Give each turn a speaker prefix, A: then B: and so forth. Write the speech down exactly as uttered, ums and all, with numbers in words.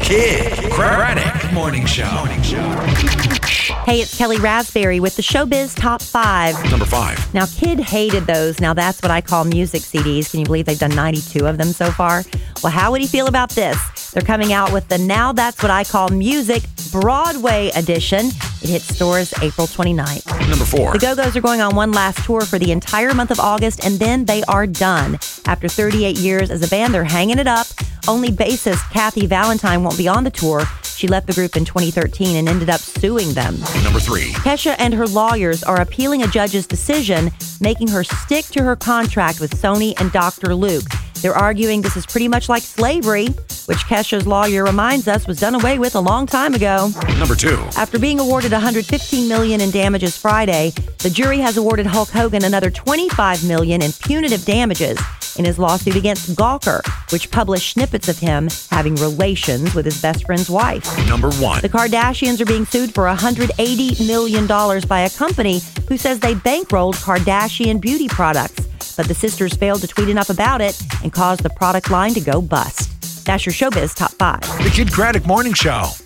A: Kid Craddock Morning Show. Morning Show.
B: Hey, it's Kelly Raspberry with the Showbiz Top five.
A: Number five.
B: Now, Kid hated those. Now, that's what I call music C Ds. Can you believe they've done ninety-two of them so far? Well, how would he feel about this? They're coming out with the Now That's What I Call Music Broadway edition. It hits stores April twenty-ninth.
A: Number four.
B: The Go-Go's are going on one last tour for the entire month of August, and then they are done. After thirty-eight years as a band, they're hanging it up. Only bassist Kathy Valentine won't be on the tour. She left the group in twenty thirteen and ended up suing them.
A: Number three.
B: Kesha and her lawyers are appealing a judge's decision, making her stick to her contract with Sony and Doctor Luke. They're arguing this is pretty much like slavery, which Kesha's lawyer reminds us was done away with a long time ago.
A: Number two.
B: After being awarded one hundred fifteen million dollars in damages Friday, the jury has awarded Hulk Hogan another twenty-five million dollars in punitive damages in his lawsuit against Gawker, which published snippets of him having relations with his best friend's wife.
A: Number one.
B: The Kardashians are being sued for one hundred eighty million dollars by a company who says they bankrolled Kardashian beauty products. But the sisters failed to tweet enough about it and caused the product line to go bust. That's your Showbiz Top five.
A: The Kid Craddock Morning Show.